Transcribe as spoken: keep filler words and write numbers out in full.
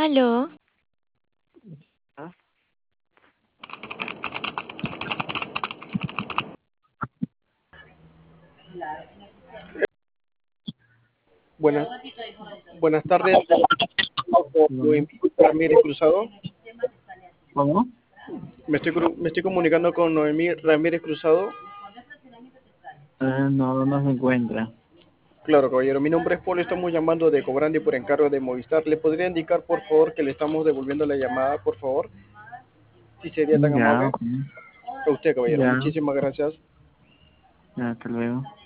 Aló, Ah, Buenas, buenas tardes, dígame. Noemí Ramírez Cruzado. ¿Cómo? Me estoy, cru- me estoy comunicando con Noemí Ramírez Cruzado. Eh, no, no se encuentra. Claro, caballero, mi nombre es Polo, estamos llamando de Cobrandi por encargo de Movistar. ¿Le podría indicar, por favor, que le estamos devolviendo la llamada, por favor? Si sería tan Ya, amable. ok. A usted, caballero, Ya, muchísimas gracias. ya, hasta luego.